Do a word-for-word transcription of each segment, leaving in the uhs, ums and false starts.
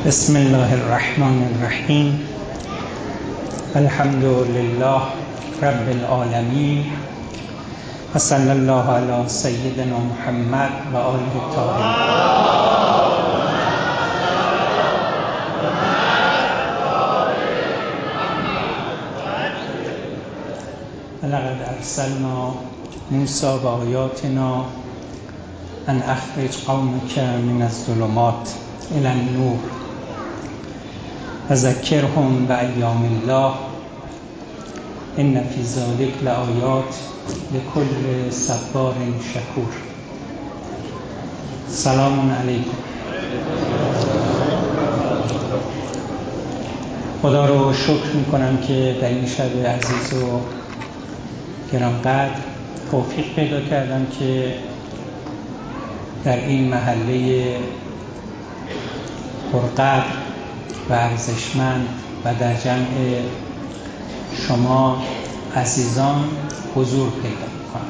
بسم الله الرحمن الرحیم. الحمد لله رب العالمین و صلی الله علی سیدنا محمد و آله الطاهرین. ولقد ارسلنا موسی بآیاتنا ان اخرج قومک من الظلمات الی النور و ذکرهم بایام الله ان فی ذلک لآیات لکل صبار شکور. سلام علیکم. خدا رو شکر میکنم که در این شب عزیز و گرانقدر توفیق پیدا کردم که در این محله پرقدر و ارزشمند و در جمع شما عزیزان حضور پیدا می‌کنم.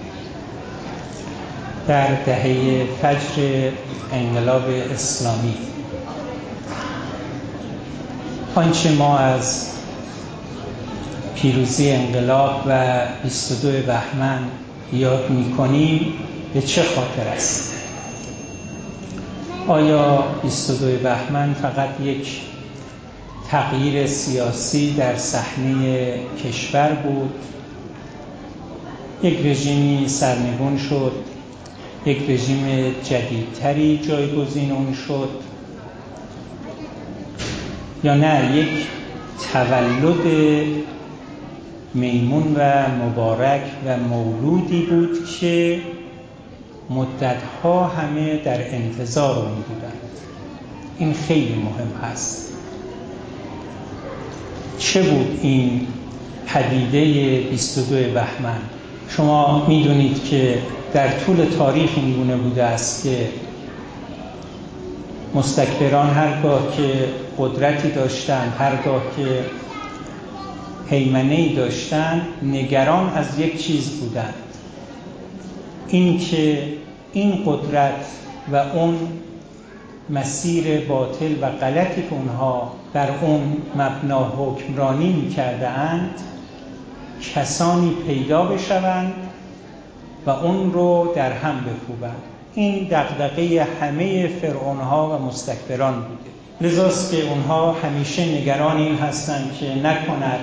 در دهه فجر انقلاب اسلامی آنچه ما از پیروزی انقلاب و بیست و دو بهمن یاد می‌کنیم به چه خاطر است؟ آیا بیست و دو بهمن فقط یک تغییر سیاسی در صحنه کشور بود؟ یک رژیمی سرنگون شد، یک رژیم جدیدتری جایگزین اون شد، یا نه یک تولد میمون و مبارک و مولودی بود که مدتها همه در انتظار اون بودند؟ این خیلی مهم هست. چه بود این پدیده بیست و دو بهمن؟ شما میدونید که در طول تاریخ این گونه بوده است که مستکبران هرگاه که قدرتی داشتند، هرگاه که هیمنه‌ای داشتند، نگران از یک چیز بودند، این که این قدرت و اون مسیر باطل و غلطی که اونها بر اون مبنا حکمرانی می‌کرده اند کسانی پیدا بشوند و اون رو در هم بکوبند. این دغدغه همه فرعون‌ها و مستکبران بوده. لذاست که اونها همیشه نگران این هستند که نکند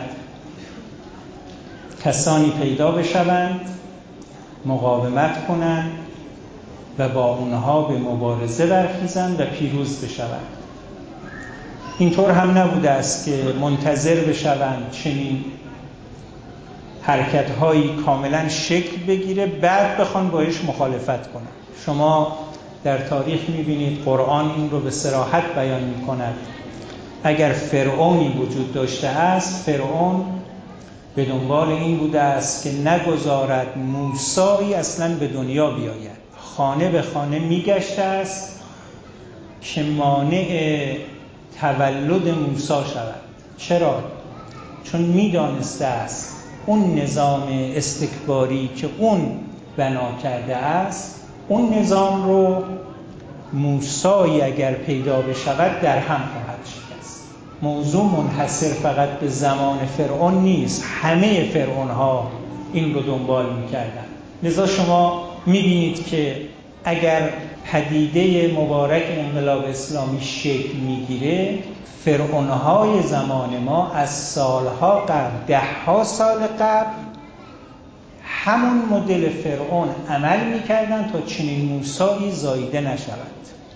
کسانی پیدا بشوند، مقاومت کنند و با اونها به مبارزه برخیزند و پیروز بشوند. اینطور هم نبوده است که منتظر بشوند چنین حرکت‌هایی کاملا شکل بگیره بعد بخوان باش مخالفت کنند. شما در تاریخ می‌بینید قرآن این رو به صراحت بیان می‌کند. اگر فرعونی وجود داشته است، فرعون به دنبال این بوده است که نگذارد موسی اصلاً به دنیا بیاید. خانه به خانه میگشته است که مانع تولد موسی شود. چرا؟ چون میدانسته است اون نظام استکباری که اون بنا کرده است، اون نظام رو موسی اگر پیدا بشود در هم خواهد شکست. موضوع منحصر فقط به زمان فرعون نیست، همه فرعون‌ها این رو دنبال می‌کردند. لذا شما می‌بینید که اگر پدیده مبارک انقلاب اسلامی شکل می‌گیره، فرعون‌های زمان ما از سالها قبل، ده‌ها سال قبل همون مدل فرعون عمل می‌کردند تا چنین موسی‌ای زاییده نشود.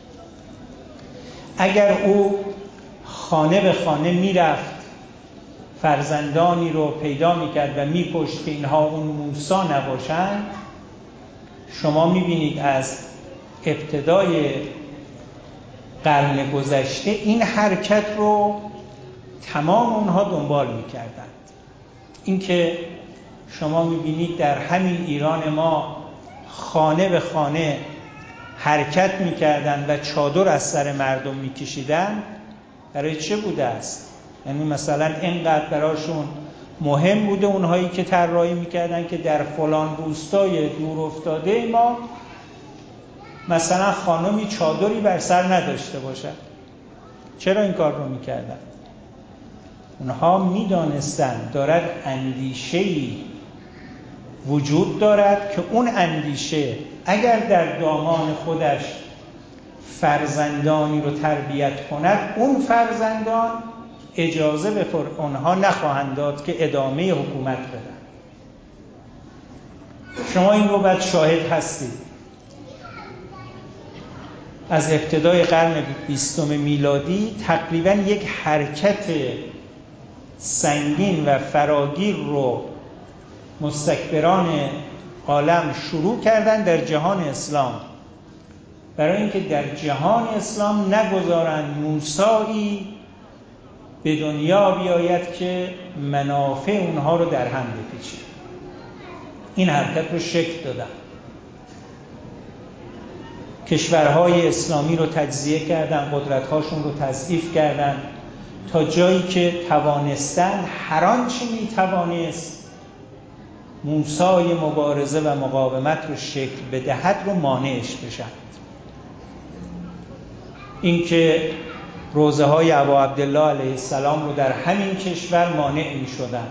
اگر او خانه به خانه میرفت، فرزندانی رو پیدا میکرد و میکشت که اینها اون موسی نباشند، شما میبینید از ابتدای قرن گذشته این حرکت رو تمام اونها دنبال میکردند. این که شما میبینید در همین ایران ما خانه به خانه حرکت میکردند و چادر از سر مردم میکشیدند، برای چه بوده است؟ یعنی مثلا اینقدر براشون مهم بوده اونهایی که طراحی میکردن که در فلان روستای دور افتاده ما مثلا خانمی چادری بر سر نداشته باشد. چرا این کار رو میکردن؟ اونها میدانستند دارد اندیشه‌ای وجود دارد که اون اندیشه اگر در دامان خودش فرزندانی رو تربیت کند، اون فرزندان اجازه به اونها نخواهند داد که ادامه حکومت بدن. شما این رو بعد شاهد هستید. از ابتدای قرن بیستم میلادی تقریباً یک حرکت سنگین و فراگیر رو مستکبران عالم شروع کردن در جهان اسلام، برای اینکه در جهان اسلام نگذارند موسایی به دنیا بیاید که منافع اونها رو در هم بپیچه. این حرکت رو شکل دادن. کشورهای اسلامی رو تجزیه کردن، قدرت‌هاشون رو تضعیف کردن تا جایی که توانستن هر آنچه می‌توانست موسای مبارزه و مقاومت رو شکل بدهد رو مانعش بشن. اینکه روزه های ابا عبدالله علیه السلام رو در همین کشور مانع می شدن.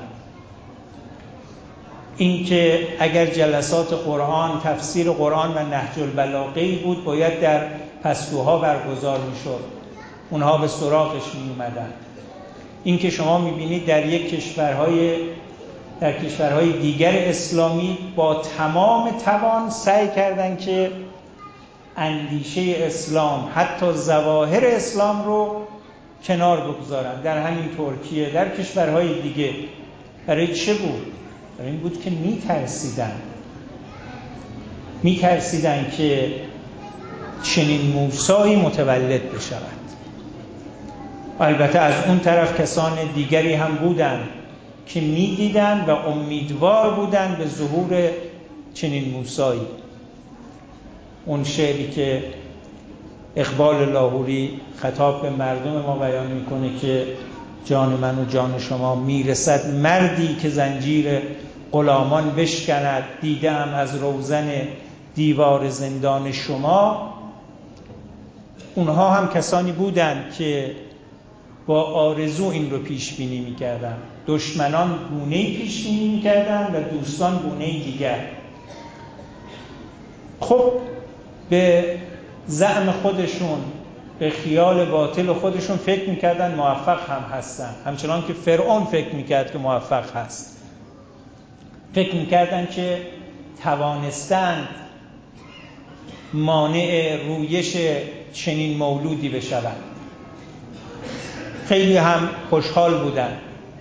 اینکه اگر جلسات قرآن، تفسیر قرآن و نهج البلاغه بود باید در پستوها برگزار می شد، اونها به سراغش می اومدن. اینکه شما می بینید در یک کشورهای در کشورهای دیگر اسلامی با تمام توان سعی کردن که اندیشه اسلام، حتی ظواهر اسلام رو کنار بگذارن. در همین ترکیه، در کشورهای دیگه. برای چه بود؟ برای این بود که میترسیدن میترسیدن که چنین موسایی متولد بشود. البته از اون طرف کسان دیگری هم بودن که میدیدن و امیدوار بودن به ظهور چنین موسایی. اون شعری که اقبال لاهوری خطاب به مردم ما بیان میکنه که جان من و جان شما میرسد مردی که زنجیر غلامان بشکند، دیدم از روزن دیوار زندان شما. اونها هم کسانی بودند که با آرزو این رو پیش بینی میکردن. دشمنان گونه‌ای پیش بینی میکردن و دوستان گونه‌ای دیگر. خب به زعم خودشون، به خیال باطل خودشون فکر میکردن موفق هم هستن، همچنان که فرعون فکر میکرد که موفق هست. فکر میکردن که توانستند مانع رویش چنین مولودی بشوند. خیلی هم خوشحال بودن.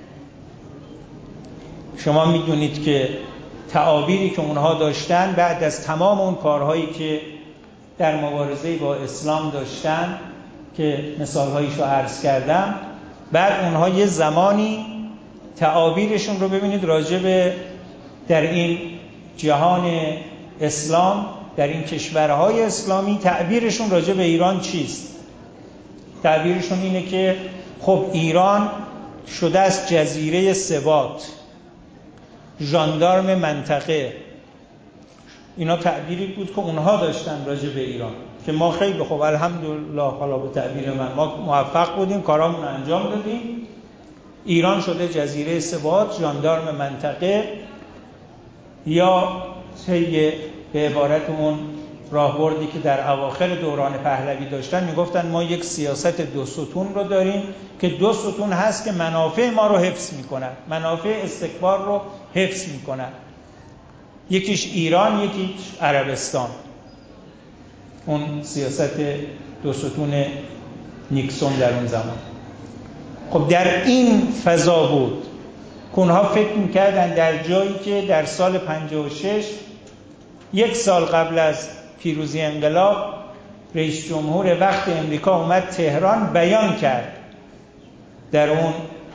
شما میدونید که تعابیری که اونها داشتن بعد از تمام اون کارهایی که در مبارزه با اسلام داشتن که مثالهایش رو عرض کردم، بعد اونها یه زمانی تعابیرشون رو ببینید راجع به در این جهان اسلام، در این کشورهای اسلامی تعبیرشون راجع به ایران چیست؟ تعبیرشون اینه که خب ایران شده است جزیره ثبات، ژاندارم منطقه. اینا تعبیری بود که اونها داشتن راجع به ایران که ما خیلی خوب الحمدلله، حالا به تعبیر من ما موفق بودیم، کارامون رو انجام دادیم. ایران شده جزیره ثبات، ژاندارم منطقه، یا طی به عبارت اون راهبردی که در اواخر دوران پهلوی داشتن، میگفتن ما یک سیاست دو ستون رو داریم که دو ستون هست که منافع ما رو حفظ میکنن، منافع استکبار رو حفظ میکنن. یکیش ایران، یکیش عربستان. اون سیاست دو ستون نیکسون در اون زمان. خب در این فضا بود که اونها فکر میکردن در جایی که در سال پنجاه و شش، یک سال قبل از پیروزی انقلاب، رئیس جمهور وقت امریکا اومد تهران، بیان کرد در اون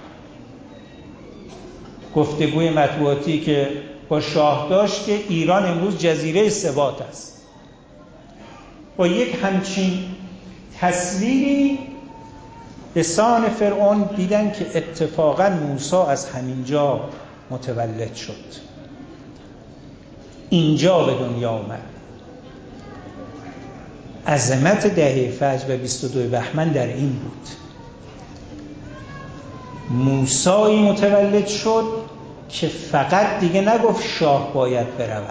گفتگوی مطبوعاتی که با شاه داشت که ایران امروز جزیره ثبات است. با یک همچین تصویری به سان فرعون دیدن که اتفاقا موسی از همینجا متولد شد، اینجا به دنیا اومد. عظمت دهه فجر و بیست و دو بهمن در این بود. موسی متولد شد که فقط دیگه نگفت شاه باید برود،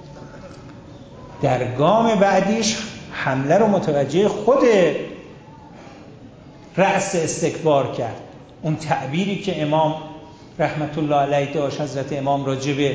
در گام بعدیش حمله رو متوجه خود رأس استکبار کرد. اون تعبیری که امام رحمت الله علیه داشت، حضرت امام راجع به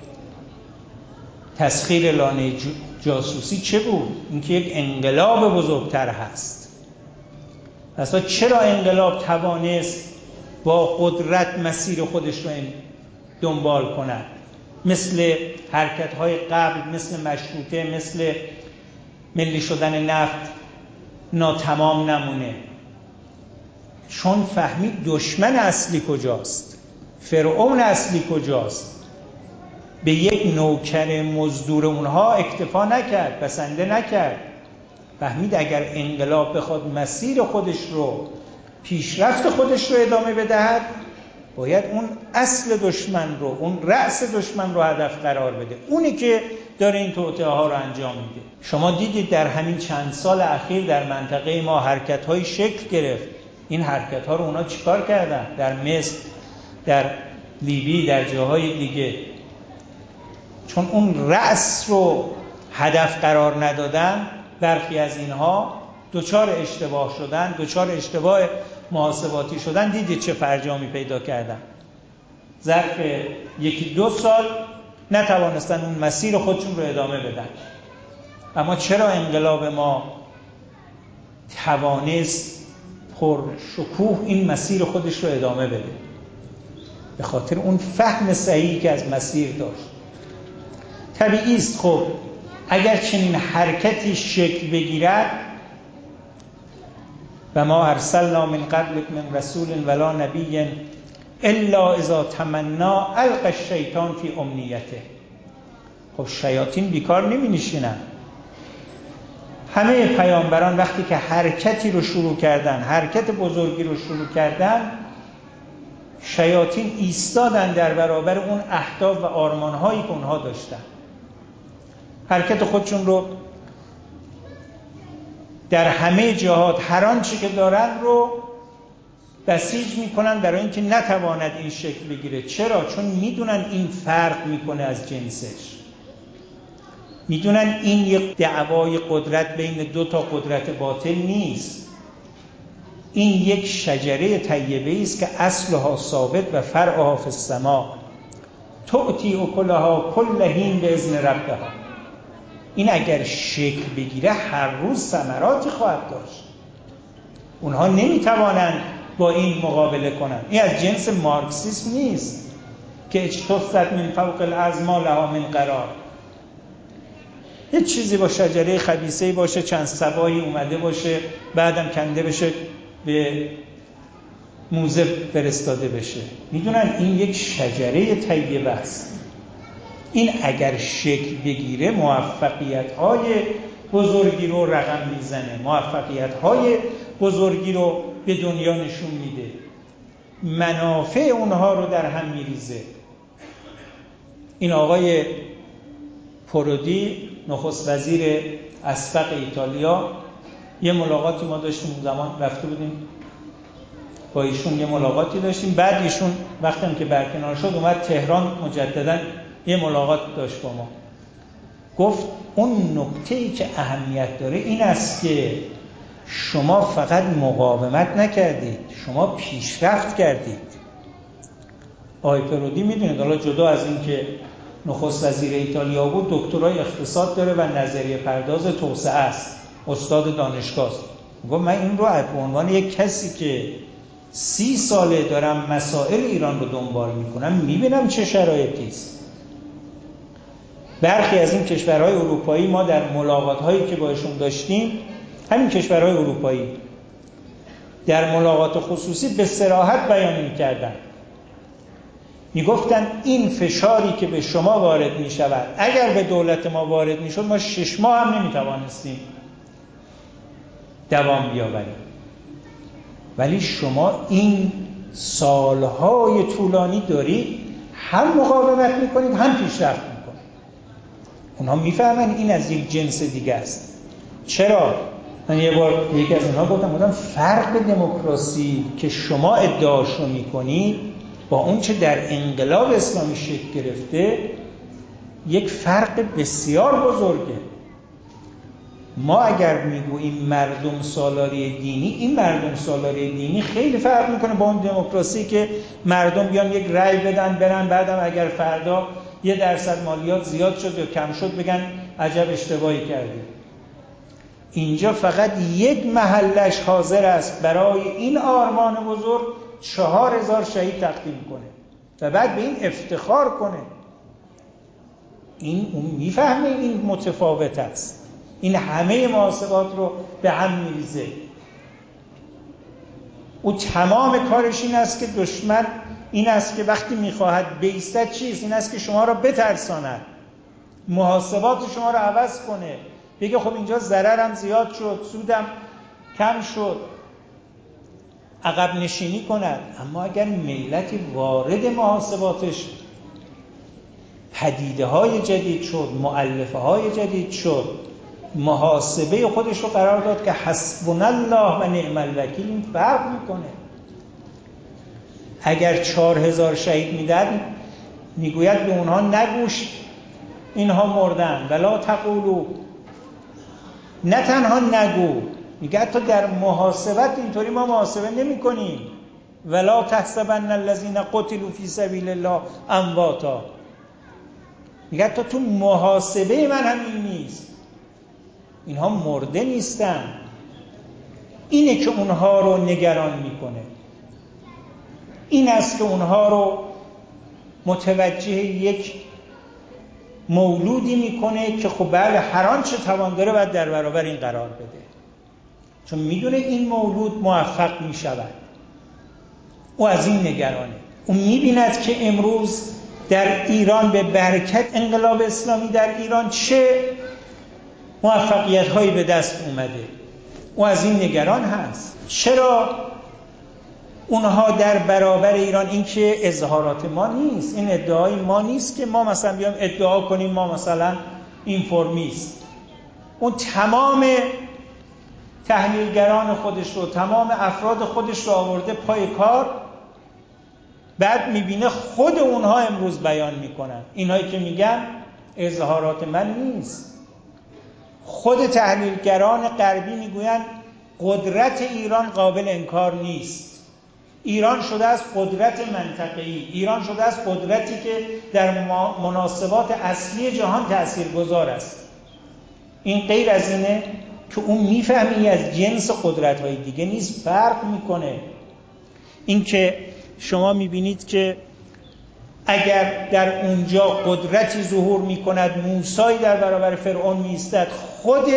تسخیر لانه جاسوسی چه بود؟ اینکه یک انقلاب بزرگتر هست. اصلا چرا انقلاب توانست با قدرت مسیر خودش رو دنبال کند؟ مثل حرکت‌های قبل، مثل مشروطه، مثل ملی شدن نفت ناتمام نمونه. چون فهمید دشمن اصلی کجاست، فرعون اصلی کجاست. به یک نوکر مزدور اونها اکتفا نکرد، بسنده نکرد. فهمید اگر انقلاب بخواد مسیر خودش رو، پیشرفت خودش رو ادامه بدهد، باید اون اصل دشمن رو، اون رأس دشمن رو هدف قرار بده. اونی که داره این توطئه ها رو انجام میده. شما دیدید در همین چند سال اخیر در منطقه ما حرکت های شکل گرفت. این حرکت ها رو اونا چیکار کردن؟ در مصر، در لیبی، در جاهای دیگه. چون اون رأس رو هدف قرار ندادن، برخی از اینها دوچار اشتباه شدن، دوچار اشتباه محاسباتی شدن. دیدید چه فرجامی پیدا کردن؟ ظرف یکی دو سال نتوانستن اون مسیر خودشون رو ادامه بدن. اما چرا انقلاب ما توانست پر شکوه این مسیر خودش رو ادامه بده؟ به خاطر اون فهم صحیحی که از مسیر داشت. طبیعی است خب اگر چنین حرکتی شکل بگیرد، و ما ارسلنا من قبلک من رسول ولا نبی الا اذا تمنا القى الشیطان فی امنیته. خب شیاطین بیکار نمی نشینن. همه پیامبران وقتی که حرکتی رو شروع کردن، حرکت بزرگی رو شروع کردن، شیاطین ایستادن در برابر اون اهداف و آرمان‌هایی که اونها داشتن. حرکت خودشون رو در همه جهات، هر آنچه که دارن رو بسیج میکنن برای اینکه نتواند این شکل بگیره. چرا؟ چون میدونن این فرق میکنه از جنسش. میدونن این یک دعوای قدرت بین دو تا قدرت باطل نیست. این یک شجره طیبه است که اصلها ثابت و فرعها فی السماء تؤتی اکلها کل حین باذن ربها. این اگر شکل بگیره هر روز ثمراتی خواهد داشت. اونها نمیتوانند با این مقابله کنند. این از جنس مارکسیسم نیست که اجتثت من فوق الارض ما لها من قرار. یه چیزی با شجره خبیثه‌ای باشه، چند سبایی اومده باشه، بعدم کنده بشه، به موزه فرستاده بشه. میدونن این یک شجره طیبه است. این اگر شکل بگیره موفقیت‌های بزرگی رو رقم میزنه، موفقیت‌های بزرگی رو به دنیا نشون میده، منافع اونها رو در هم میریزه. این آقای پرودی، نخست وزیر اسبق ایتالیا، یه ملاقاتی ما داشتیم اون زمان، رفته بودیم با ایشون یه ملاقاتی داشتیم. بعد ایشون وقتی که برکنار شد اومد تهران مجددا یه ملاقات داشت با ما. گفت اون نکته‌ای که اهمیت داره این است که شما فقط مقاومت نکردید، شما پیشرفت کردید. آقای پرودی میدونید، حالا جدا از این که نخست وزیر ایتالیا بود، دکترای اقتصاد داره و نظریه پرداز توسعه است، استاد دانشگاه است. گفت من این رو به عنوان یک کسی که سی ساله دارم مسائل ایران رو دنبال میکنم، میبینم چه شرایطی است. برخی از این کشورهای اروپایی ما در ملاقات‌هایی که باشون داشتیم، همین کشورهای اروپایی در ملاقات خصوصی به صراحت بیان می‌کردن، میگفتن این فشاری که به شما وارد می‌شود اگر به دولت ما وارد می‌شد ما شش ماه هم نمی‌توانستیم دوام بیاوریم، ولی شما این سالهای طولانی دارید هم مقاومت می‌کنید هم پیشرفت می‌کنید. اونها میفهمن این از یک جنس دیگه است. چرا؟ من یه بار یکی از اونها گفتم گفتم فرق دموکراسی که شما ادعاشو میکنید با اون چه در انقلاب اسلامی شکل گرفته یک فرق بسیار بزرگه. ما اگر میگوییم مردم سالاری دینی، این مردم سالاری دینی خیلی فرق میکنه با اون دموکراسی که مردم بیان یک رأی بدن برن، بعدم اگر فردا یه درصد مالیات زیاد شد یا کم شد بگن عجب اشتباهی کردیم. اینجا فقط یک محلش حاضر است برای این آرمان بزرگ چهار هزار شهید تقدیم کنه و بعد به این افتخار کنه. این اون میفهمه این متفاوت است، این همه محاسبات رو به هم میریزه. او تمام کارش این است که دشمن این است که وقتی میخواهد بایستد چیز این است که شما را بترساند، محاسبات شما را عوض کنه، بگه خب اینجا ضررم زیاد شد سودم کم شد، عقب نشینی کند. اما اگر ملتی وارد محاسباتش پدیده های جدید شد، مؤلفه های جدید شد، محاسبه خودش رو قرار داد که حسبنا الله و نعم الوکیل، این فرق میکنه. اگر چهار هزار شهید میدن میگوید به اونها نگوش اینها مردن، ولا تقولو، نه تنها نگو، میگه حتی در محاسبت اینطوری ما محاسبه نمی کنیم، ولا تحسبن الذین قتلوا فی سبیل الله امواتا، میگه حتی تو محاسبه من همین نیست، اینها مرده نیستن. اینه که اونها رو نگران میکنه، این است که اونها رو متوجه یک مولودی میکنه که خب بله هر آنچه توان داره باید در برابر این قرار بده، چون میدونه این مولود موفق میشود. او از این نگرانه. او میبیند که امروز در ایران به برکت انقلاب اسلامی در ایران چه موفقیت هایی به دست اومده. او از این نگران هست. چرا اونها در برابر ایران، این که اظهارات ما نیست، این ادعای ما نیست که ما مثلا بیام ادعا کنیم ما مثلا اینفورمیست، اون تمام تحلیلگران خودش رو، تمام افراد خودش رو آورده پای کار، بعد میبینه خود اونها امروز بیان میکنن. اینهایی که میگن اظهارات من نیست، خود تحلیلگران غربی میگوین قدرت ایران قابل انکار نیست. ایران شده از قدرت منطقه‌ای، ایران شده از قدرتی که در مناسبات اصلی جهان تاثیرگذار است. این غیر از اینه که اون میفهمی از جنس قدرت‌های دیگه نیست، فرق میکنه. این که شما میبینید که اگر در اونجا قدرتی ظهور میکند، موسی در برابر فرعون میستد، خود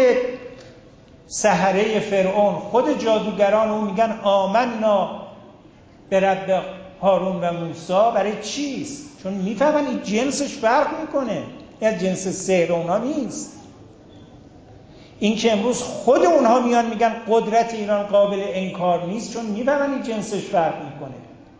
سحره فرعون، خود جادوگران اون میگن آمنا به رب هارون و موسی. برای چیست؟ چون میفهمن این جنسش فرق میکنه، این جنس سحر اونها نیست. این که امروز خود اونها میان میگن قدرت ایران قابل انکار نیست، چون میفهمن این جنسش فرق میکنه،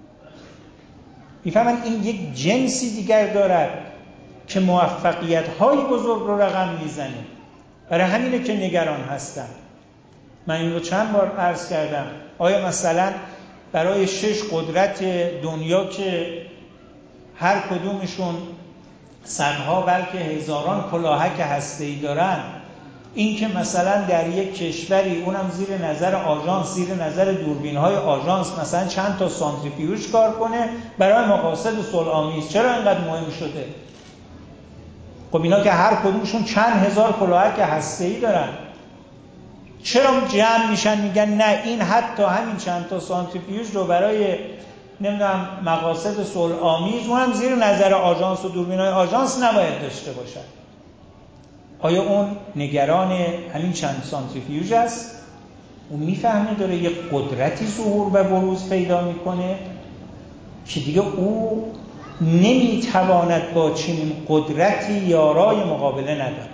میفهمن این یک جنسی دیگر دارد که موفقیت های بزرگ رو رقم میزنه. برای همینه که نگران هستن. من این رو چند بار عرض کردم، آیا مثلا برای شش قدرت دنیا که هر کدومشون صدها بلکه هزاران کلاهک هسته‌ای دارن، این که مثلا در یک کشوری اونم زیر نظر آژانس، زیر نظر دوربین‌های آژانس مثلا چند تا سانتریفیوژ کار کنه برای مقاصد صلح‌آمیز، چرا اینقدر مهم شده؟ خب اینا که هر کدومشون چند هزار کلاهک هسته‌ای دارن، چرا جمع میشن میگن نه این حتی همین چند تا سانتریفیوژ رو برای نمیدونم مقاصد صلح‌آمیز اونم زیر نظر آژانس و دوربین‌های آژانس نباید داشته باشن؟ آیا اون نگران همین چند سانتریفیوژ است؟ اون میفهمه داره یک قدرتی ظهور و بروز پیدا میکنه که دیگه او نمیتواند با چنین قدرتی یارای مقابله نداره.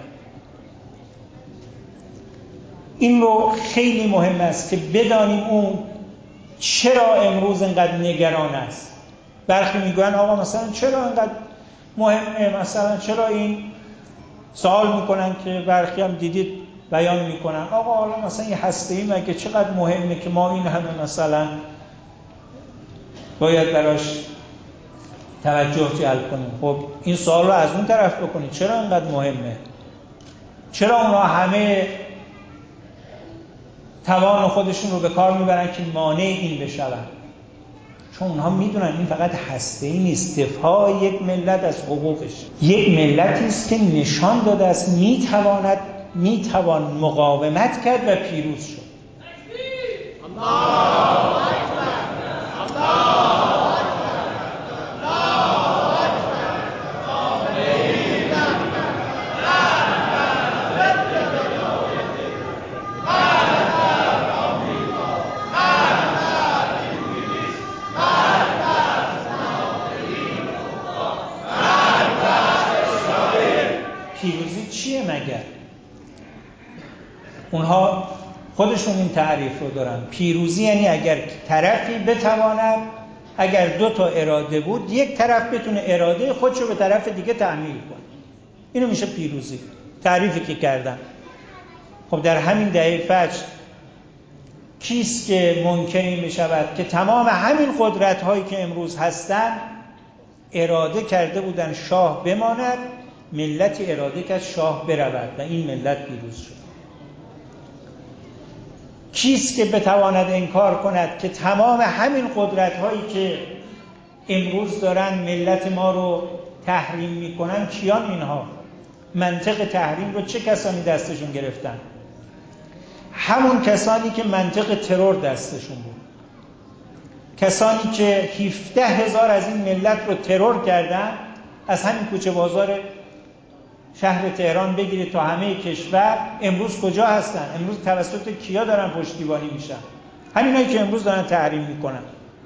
این رو خیلی مهم است که بدانیم اون چرا امروز اینقدر نگران است. برخی میگوین آقا مثلا چرا اینقدر مهمه، مثلا چرا این سوال میکنن که برخی هم دیدید بیان میکنن آقا حالا مثلا یه هسته‌ای مگه چقدر مهمه که ما این همه مثلا باید براش توجه جلب کنیم. خب این سوال رو از اون طرف بکنید، چرا اینقدر مهمه؟ چرا اونا همه توان خودشون رو به کار میبرن که مانع این بشون؟ چون اونها میدونن این فقط هسته‌ای نیست، دفاع یک ملت از حقوقش، یک ملتی است که نشان داده است میتواند میتوان مقاومت کرد و پیروز شد. الله اکبر، الله پیروزی چیه مگر؟ اونها خودشون این تعریف رو دارن. پیروزی یعنی اگر طرفی بتواند، اگر دو تا اراده بود، یک طرف بتونه اراده خودش رو به طرف دیگه تحمیل کنه، اینو میشه پیروزی. تعریفی که کردن. خب در همین دهه فجر کیست که ممکنی میشود که تمام همین قدرت هایی که امروز هستن اراده کرده بودن شاه بماند، ملتی اراده کرد شاه برود و این ملت پیروز شد. کیست که بتواند انکار کند که تمام همین قدرت هایی که امروز دارن ملت ما رو تحریم میکنن کیان اینها؟ منطق تحریم رو چه کسانی دستشون گرفتن؟ همون کسانی که منطق ترور دستشون بود، کسانی که هفده هزار از این ملت رو ترور کردن، از همین کوچه بازار شهر تهران بگیرید تا همه کشور. امروز کجا هستن؟ امروز توسط کیا دارن پشتیبانی میشن؟ همینایی که امروز دارن تحریم میکنن.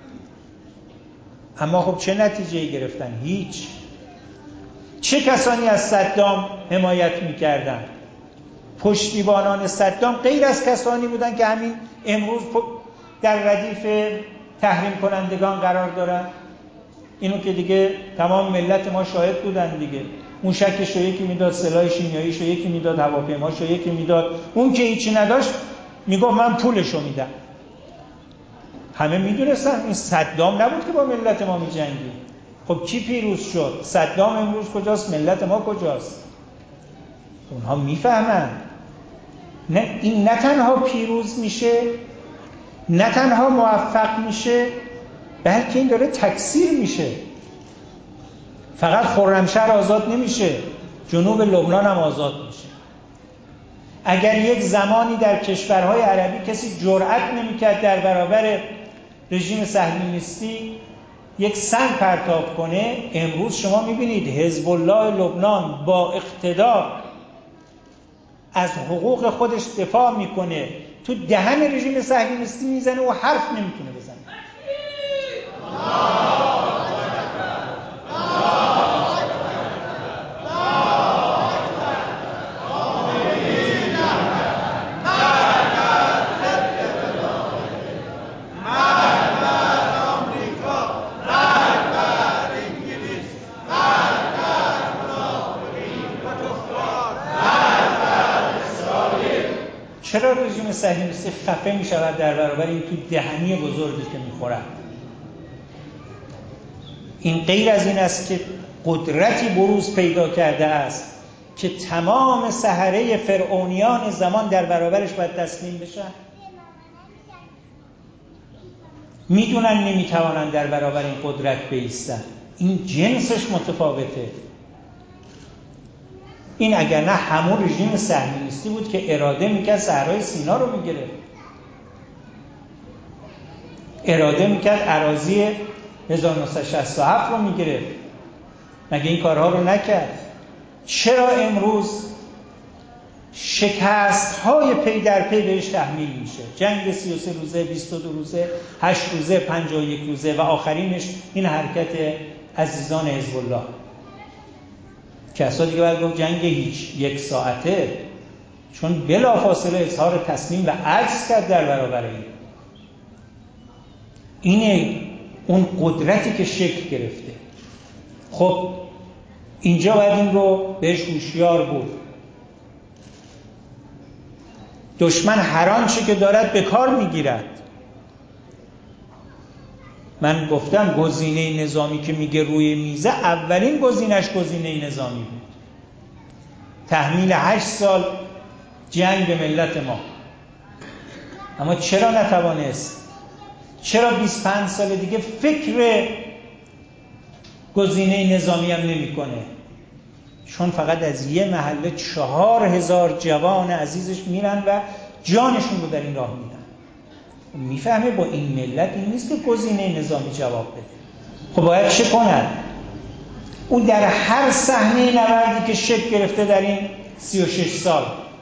اما خب چه نتیجه‌ای گرفتن؟ هیچ. چه کسانی از صدام حمایت میکردن؟ پشتیبانان صدام غیر از کسانی بودن که همین امروز در ردیف تحریم کنندگان قرار دارن. اینو که دیگه تمام ملت ما شاهد بودن دیگه. موشکش رو یکی میداد، سلاح شیمیاییش رو یکی میداد، هواپیماش رو یکی میداد. اون که هیچی نداشت میگفت من پولش رو میدم. همه میدونستن این صدام نبود که با ملت ما میجنگید. خب کی پیروز شد؟ صدام امروز کجاست؟ ملت ما کجاست؟ اونها میفهمن. نه این نه تنها پیروز میشه، نه تنها موفق میشه، بلکه این داره تکثیر میشه. فقط خرمشهر آزاد نمیشه، جنوب لبنان هم آزاد میشه. اگر یک زمانی در کشورهای عربی کسی جرأت نمیکرد در برابر رژیم صهیونیستی یک سنگ پرتاب کنه، امروز شما میبینید حزب الله لبنان با اقتدار از حقوق خودش دفاع میکنه، تو دهن رژیم صهیونیستی میزنه و حرف نمیتونه بزنه. چرا رژیم صهیونیستی خفه می شود در برابر این تو دهنی بزرگی که می خورد؟ این غیر از این است که قدرتی بروز پیدا کرده است که تمام سحره فرعونیان زمان در برابرش باید تسلیم بشن. میدونن نمیتوانن در برابر این قدرت بایستن. این جنسش متفاوته. این اگر نه همون رژیم صهیونیستی بود که اراده میکرد صحرای سینا رو میگرفت، اراده میکرد اراضی هزار و نهصد و شصت و هفت رو میگرفت. مگه این کارها رو نکرد؟ چرا امروز شکست های پی در پی بهش تحمیل میشه؟ جنگ سی و سه روزه، بیست و دو روزه، هشت روزه، پنجاه و یک روزه و آخرینش این حرکت عزیزان حزب الله که اصلا دیگه باید گفت جنگ هیچ یک ساعته، چون بلافاصله اظهار تسلیم و عجز کرد در برابر این. اینه اون قدرتی که شکل گرفته. خب اینجا باید این رو بهش هوشیار بود. دشمن هر آنچه که دارد به کار میگیرد. من گفتم گزینه نظامی که میگه روی میزه، اولین گزینش گزینه نظامی بود. تحمیل هشت سال جنگ به ملت ما. اما چرا نتوانست؟ چرا بیست و پنج سال دیگه فکر گزینه نظامی هم نمی کنه؟ چون فقط از یه محله چهار هزار جوان عزیزش میرن و جانشون رو در این راه میدن. میفهمه با این ملت این نیست که گزینه نظامی جواب بده. خب باید چه کنن؟ اون در هر صحنه نبردی که شکل گرفته در این سی و شش سال،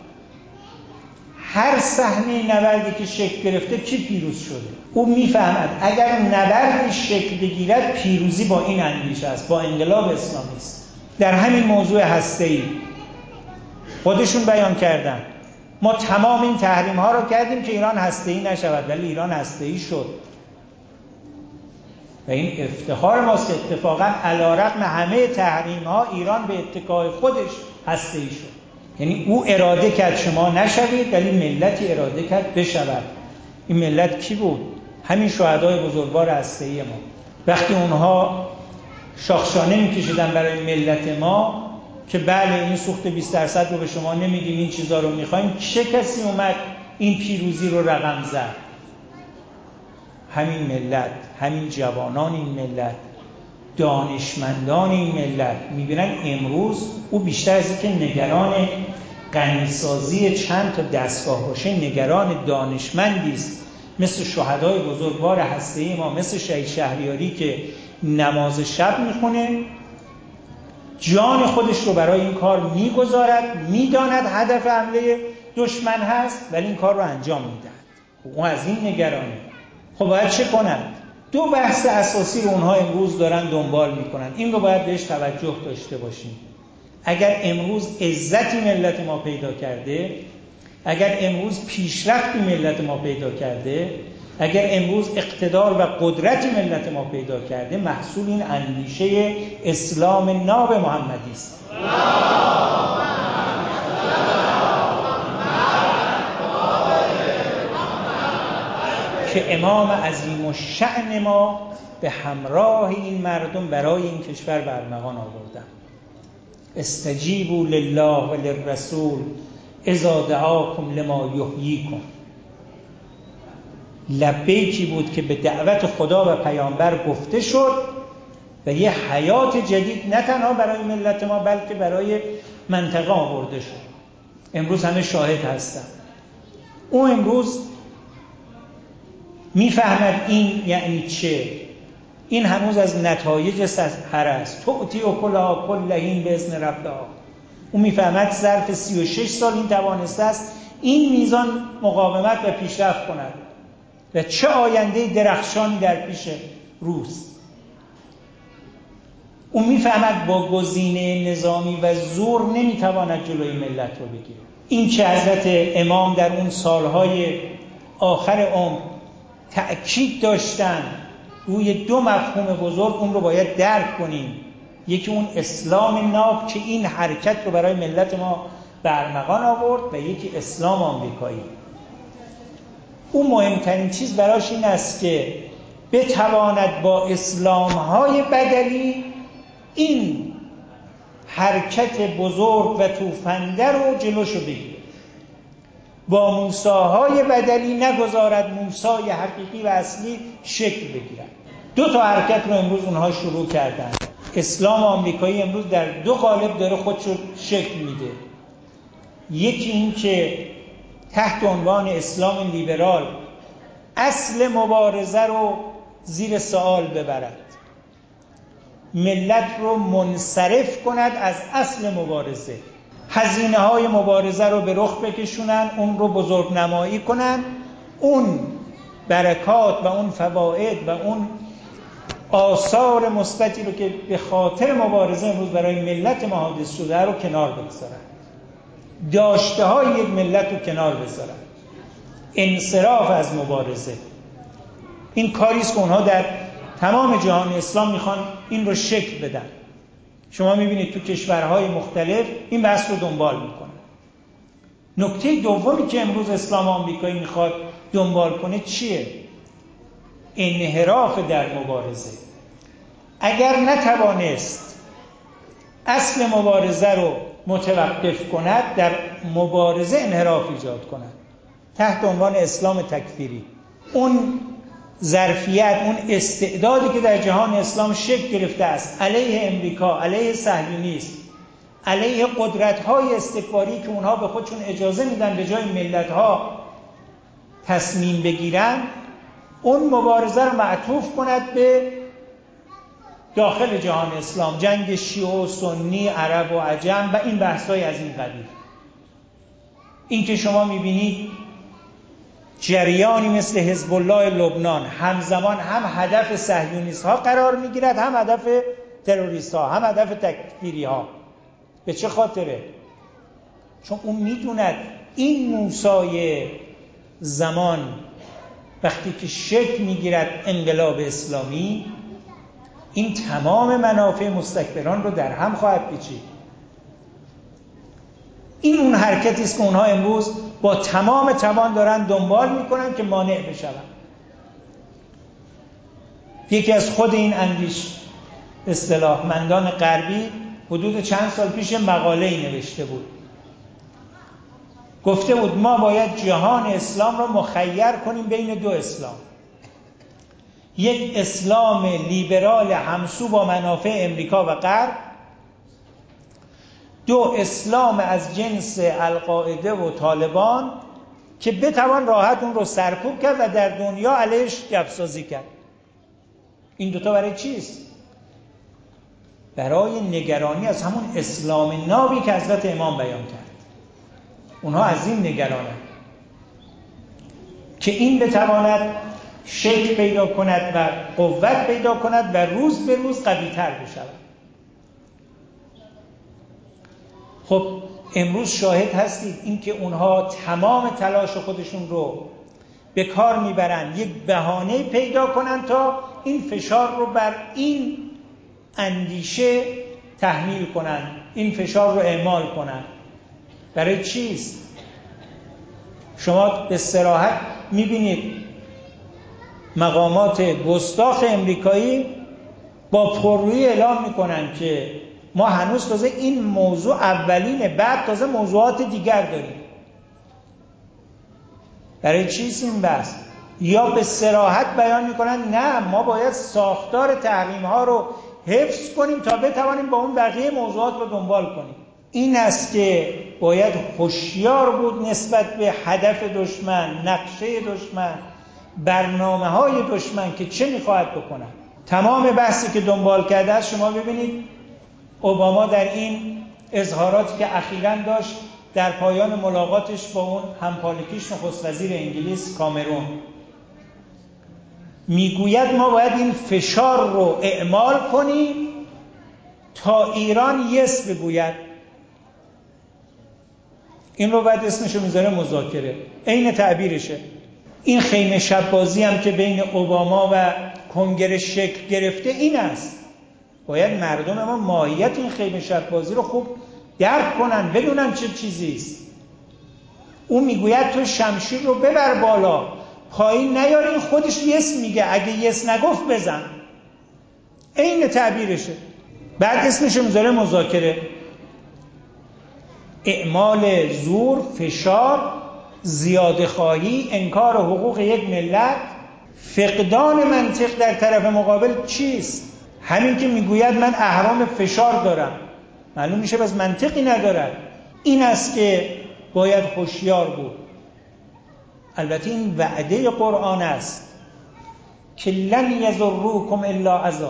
هر صحنه نبردی که شکل گرفته کی پیروز شده؟ او میفهمد اگر نبردی شکل بگیرد پیروزی با این اندیشه است، با انقلاب اسلامی است. در همین موضوع هسته‌ای خودشون بیان کردن ما تمام این تحریم ها رو کردیم که ایران هسته‌ای نشود، ولی ایران هسته‌ای شد و این افتخار ماست. اتفاقا علی‌رغم همه تحریم ها ایران به اتکای خودش هسته‌ای شد. یعنی او اراده کرد شما نشوید، ولی ملتی اراده کرد بشود. این ملت کی بود؟ همین شهدای بزرگوار هسته‌ای ما. وقتی اونها شاخشانه میکشیدن برای ملت ما که بله این سوخت بیست درصد رو به شما نمیدیم، این چیزا رو میخوایم، چه کسی اومد این پیروزی رو رقم زد؟ همین ملت، همین جوانان این ملت، دانشمندان این ملت. میبینن امروز او بیشتر از اینکه نگران غنیسازی چند تا دستگاه باشه، نگران دانشمندی است مثل شهدای بزرگوار هسته‌ای ما، مثل شهید شهریاری که نماز شب میخونه، جان خودش رو برای این کار میگذارد، میداند هدف حمله دشمن هست ولی این کار رو انجام میدهد. اون از این نگرانه. خب باید چه کنند؟ دو بحث اساسی رو اونها امروز دارن دنبال میکنن. این رو باید بهش توجه داشته باشیم. اگر امروز عزتی ملت ما پیدا کرده، اگر امروز پیشرفتی ملت ما پیدا کرده، اگر امروز اقتدار و قدرتی ملت ما پیدا کرده، محصول این اندیشه اسلام ناب محمدی است. که امام عظیم الشأن ما به همراه این مردم برای این کشور به ارمغان آوردن. استجیبوا لله و للرسول اذا دعاکم لما یحییکم. لبیکی بود که به دعوت خدا و پیامبر گفته شد و یه حیات جدید نه تنها برای ملت ما بلکه برای منطقه آورده شد. امروز همه شاهد هستن. او امروز میفهمد این یعنی چه. این هنوز از نتایج سحر است. تؤتی اکلها کل حین باذن ربها. او میفهمد ظرف سی و شش سال این توانسته است این میزان مقاومت و پیشرفت کند و چه آینده درخشانی در پیش روست. او میفهمد با گزینه نظامی و زور نمیتواند جلوی ملت رو بگیره. این که حضرت امام در اون سالهای آخر عمر تأکید داشتن روی دو مفهوم بزرگ، اون رو باید درک کنیم. یکی اون اسلام ناب که این حرکت رو برای ملت ما به ارمغان آورد و یکی اسلام آمریکایی. اون مهمترین چیز براش این است که بتواند با اسلام‌های بدلی این حرکت بزرگ و توفنده رو جلوشو بگیره. با موسی‌های بدلی نگذارد موسی‌ی حقیقی و اصلی شکل بگیرد. دو تا حرکت رو امروز اونها شروع کردن. اسلام آمریکایی امروز در دو قالب داره خودشو شکل میده. یکی این که تحت عنوان اسلام لیبرال اصل مبارزه رو زیر سوال ببرد، ملت رو منصرف کند از اصل مبارزه، هزینه های مبارزه رو به رخ بکشونن، اون رو بزرگ نمایی کنن، اون برکات و اون فواید و اون آثار مثبتی رو که به خاطر مبارزه امروز برای ملت ما حادث شده رو کنار بگذارن، داشته های یک ملت رو کنار بذارن، انصراف از مبارزه. این کاریست که اونها در تمام جهان اسلام میخوان این رو شکل بدن. شما میبینید تو کشورهای مختلف این بحث رو دنبال میکنن. نکته دومی که امروز اسلام آمریکایی میخواد دنبال کنه چیه؟ انحراف در مبارزه. اگر نتوانست اصل مبارزه رو متوقف کند، در مبارزه انحراف ایجاد کند تحت عنوان اسلام تکفیری. اون ظرفیت، اون استعدادی که در جهان اسلام شکل گرفته است علیه امریکا، علیه صهیونیسم، علیه قدرت‌های استکباری که اونها به خودشون اجازه میدن به جای ملت‌ها تصمیم بگیرن، اون مبارزه رو معطوف کند به داخل جهان اسلام، جنگ شیعه و سنی، عرب و عجم و این بحث‌های از این قبیل. این که شما می‌بینید جریانی مثل حزب الله لبنان همزمان هم هدف صهیونیست‌ها قرار می‌گیرد، هم هدف تروریست‌ها، هم هدف تکفیری‌ها. به چه خاطره؟ چون اون می‌دوند این موسای زمان وقتی که شکل می‌گیرد انقلاب اسلامی، این تمام منافع مستکبران رو در هم خواهد پیچید. این اون حرکتی است که اونها امروز با تمام توان دارن دنبال میکنن که مانع بشن. یکی از خود این اندیش اصطلاحمندان غربی حدود چند سال پیش مقاله‌ای نوشته بود. گفته بود ما باید جهان اسلام را مخیر کنیم بین دو اسلام. یک اسلام لیبرال همسو با منافع امریکا و غرب، دو اسلام از جنس القاعده و طالبان که بتوان راحت اون رو سرکوب کرد و در دنیا علیش گپسازی کرد. این دوتا برای چیست؟ برای نگرانی از همون اسلام نابی که حضرت امام بیان کرد. اونها از این نگرانند که این بتواند شکل پیدا کند و قوت پیدا کند و روز به روز قوی تر بشود. خب امروز شاهد هستید این که اونها تمام تلاش خودشون رو به کار میبرن یک بهانه پیدا کنن تا این فشار رو بر این اندیشه تحمیل کنن، این فشار رو اعمال کنن. برای چیست؟ شما به صراحت میبینید مقامات گستاخ امریکایی با پررویی اعلام میکنن که ما هنوز تازه این موضوع اولینه، بعد تازه موضوعات دیگر داریم. برای چیست این بحث؟ یا به صراحت بیان میکنن نه ما باید ساختار تحریم ها رو حفظ کنیم تا بتوانیم با اون بقیه موضوعات رو دنبال کنیم. این است که باید هوشیار بود نسبت به هدف دشمن، نقشه دشمن، برنامه های دشمن که چه میخواهد بکنن. تمام بحثی که دنبال کرده است، شما ببینید اوباما در این اظهاراتی که اخیراً داشت در پایان ملاقاتش با اون همپالکیش نخست وزیر انگلیس کامرون، میگوید ما باید این فشار رو اعمال کنیم تا ایران یس بگوید. این رو بعد اسمشو میذاره مذاکره، عین تعبیرشه. این خیمه شب بازی هم که بین اوباما و کنگره شکل گرفته این است. باید مردم ما ماهیت این خیمه شب بازی رو خوب درک کنن، بدونن چه چیزیست. اون میگوید تو شمشیر رو ببر بالا، پایین نیار. این خودش یس میگه، اگه یس نگفت بزن. عین تعبیرشه. بعد اسمشو میذاره مذاکره. اعمال زور، فشار، زیاده خواهی، انکار حقوق یک ملت، فقدان منطق در طرف مقابل چیست؟ همین که میگوید من اهرام فشار دارم، معلوم میشه بس منطقی ندارد. این است که باید هوشیار بود. البته این وعده قرآن است که لن یضروکم الا اذی.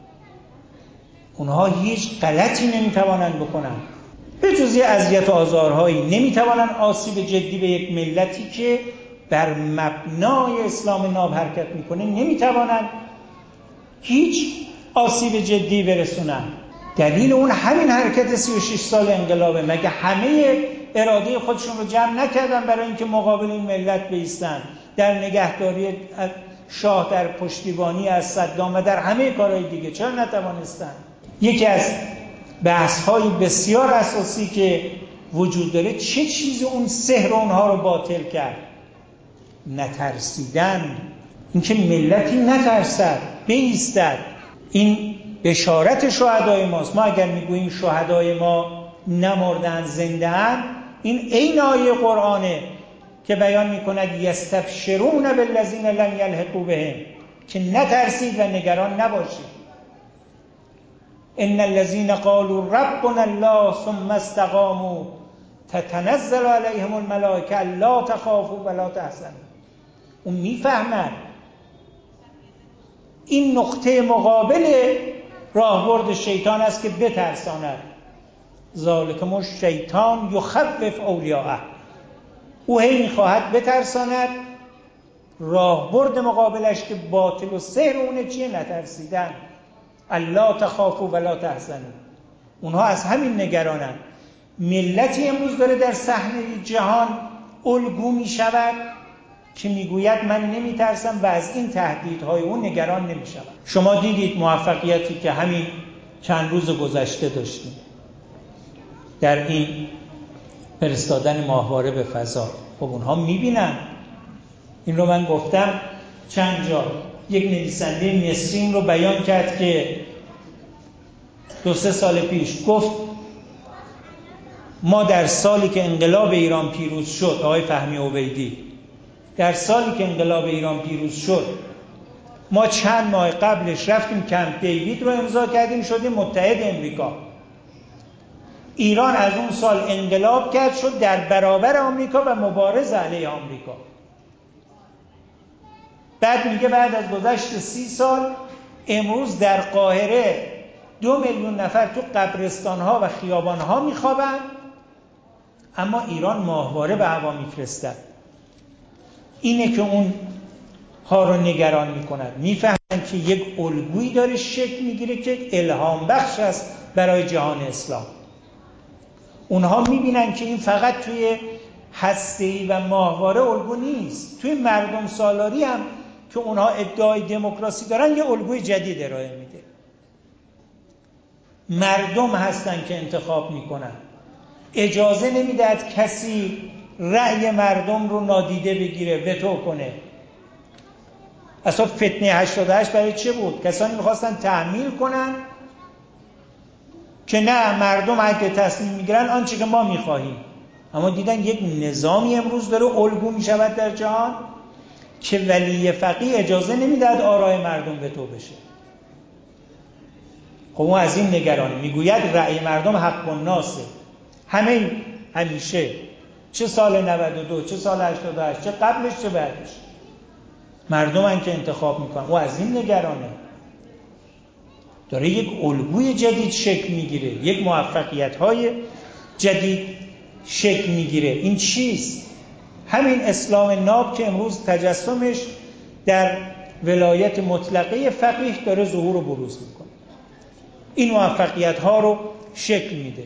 اونها هیچ غلطی نمیتوانند بکنن به جز یه اذیت و آزارهایی. نمیتوانند آسیب جدی به یک ملتی که بر مبنای اسلام ناب حرکت میکنه نمیتوانند هیچ آسیب جدی برسونن. دلیل اون همین حرکت سی و شش سال انقلابه. مگه همه اراده خودشون رو جمع نکردن برای اینکه مقابل این ملت بایستن، در نگهداری شاه، در پشتیبانی از صدام و در همه کارهای دیگه؟ چرا نتوانستن؟ یکی از بحث‌های بسیار اساسی که وجود داره، چه چیزی اون سحر اونها رو باطل کرد؟ نترسیدن. اینکه ملتی نترسد، بایستد. این بشارت شهدای ماست. ما اگر میگوییم شهدای ما نمردن، زنده اند، این عین آیه قرآنه که بیان میکند یستبشرون بالذین لم یلحقوا بهم، که نترسید و نگران نباشید. ان الذين قالوا ربنا الله ثم استقاموا تتنزل علیهم الملائکه الا تخافوا ولا تحزنوا. اون میفهمد این نقطه مقابل راهبرد شیطان است که بترساند. ذالکم الشیطان یخوف اولیاءه. او هی میخواهد بترساند. راهبرد مقابلش که باطل و سحر اونه چیه؟ نترسیدن. الا تخافوا ولا تحزنوا. اونها از همین نگرانند. ملتی امروز داره در صحنه جهان الگو میشود که میگوید من نمیترسم و از این تهدیدهای اون نگران نمیشم. شما دیدید موفقیتی که همین چند روز گذشته داشتیم در این فرستادن ماهواره به فضا. خب اونها میبینن. این رو من گفتم چند جا. یک نویسنده مصری این رو بیان کرد که دو سه سال پیش گفت ما در سالی که انقلاب ایران پیروز شد، آقای فهمی عبیدی، در سالی که انقلاب ایران پیروز شد ما چند ماه قبلش رفتیم کمپ دیوید رو امضا کردیم، شدیم متحد امریکا. ایران از اون سال انقلاب کرد، شد در برابر آمریکا و مبارز علیه آمریکا. بعد میگه بعد از گذشت سی سال امروز در قاهره دو میلیون نفر تو قبرستان‌ها و خیابان‌ها میخوابن، اما ایران ماهواره به هوا میفرستد. اینه که اون ها رو نگران میکند. میفهمن که یک الگویی داره شکل میگیره که الهام بخش است برای جهان اسلام. اونها میبینن که این فقط توی هسته‌ای و ماهواره الگو نیست، توی مردم سالاری هم که اونها ادعای دموکراسی دارن یه الگوی جدید ارائه میده. مردم هستن که انتخاب میکنن. اجازه نمیدهد کسی رأی مردم رو نادیده بگیره، وتو کنه. اصلا فتنه هشتاد و هشت برای چه بود؟ کسانی میخواستن تحمیل کنن که نه، مردم اگه تصمیم میگیرن آنچه که ما میخواهیم. اما دیدن یک نظامی امروز داره الگو میشود در جهان که ولی فقیه اجازه نمیدهد آرای مردم وتو بشه. خب اون از این نگران میگوید رأی مردم حق الناسه. همه همیشه، چه سال نود و دو، چه سال هشتاد و هشت، چه قبلش چه بعدش، مردم هم که انتخاب میکنن. او از این نگرانه. داره یک الگوی جدید شکل میگیره، یک موفقیت‌های جدید شکل میگیره. این چیست؟ همین اسلام ناب که امروز تجسمش در ولایت مطلقه فقیه داره ظهور و بروز میکنه. این موفقیت‌ها رو شکل میده.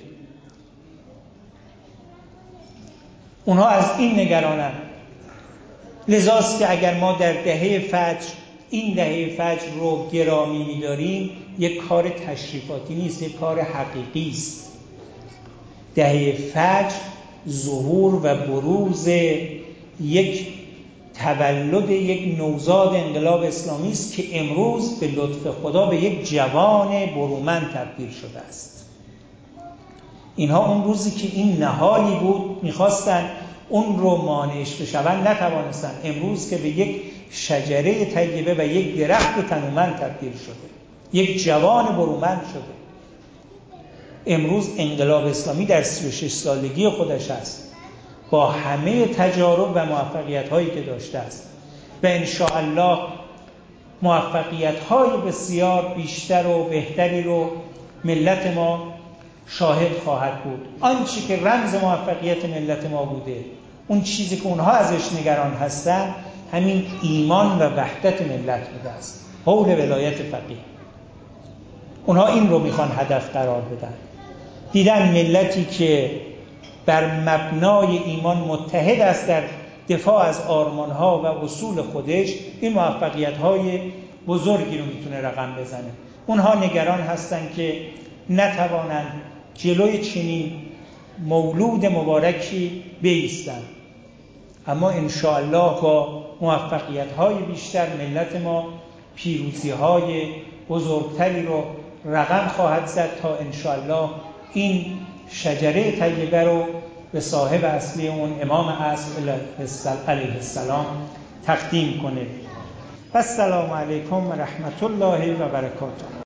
اونها از این نگرانن. لذاست که اگر ما در دهه فجر این دهه فجر رو گرامی می‌داریم، یک کار تشریفاتی نیست، یک کار حقیقی است. دهه فجر ظهور و بروز یک تولد یک نوزاد انقلاب اسلامی است که امروز به لطف خدا به یک جوان برومند تبدیل شده است. اینها اون روزی که این نهالی بود می‌خواستن اون رو مانعش بشوند، نتوانستن. امروز که به یک شجره طیبه و یک درخت تنومند تبدیل شده، یک جوان برومند شده. امروز انقلاب اسلامی در سی و شش سالگی خودش است، با همه تجارب و موفقیت‌هایی که داشته است و ان شاء الله موفقیت‌های بسیار بیشتر و بهتری رو ملت ما شاهد خواهد بود. آنچه که رمز موفقیت ملت ما بوده، اون چیزی که اونها ازش نگران هستن، همین ایمان و وحدت ملت بوده است، حول ولایت فقیه. اونها این رو میخوان هدف قرار بدن. دیدن ملتی که بر مبنای ایمان متحد است در دفاع از آرمانها و اصول خودش، این موفقیت‌های بزرگی رو میتونه رقم بزنه. اونها نگران هستن که نتوانند جلوی چنین مولود مبارکی بایستند. اما انشاءالله با موفقیت‌های بیشتر ملت ما پیروزی‌های بزرگتری رو رقم خواهد زد تا انشاءالله این شجره طیبه رو به صاحب اصلی اون امام اصل علیه السلام تقدیم کنه. السلام علیکم و رحمت الله و برکاته.